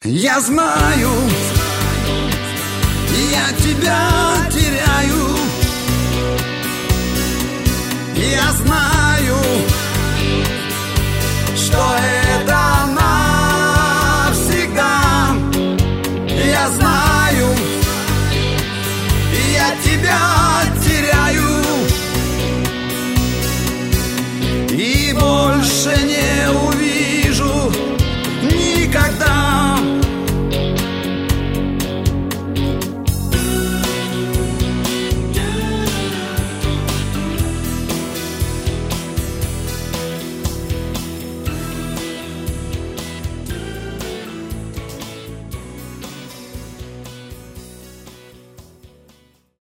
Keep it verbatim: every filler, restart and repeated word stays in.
Я знаю, я тебя теряю. Я знаю, что это навсегда. Я знаю, я тебя теряю и больше не увижу никогда.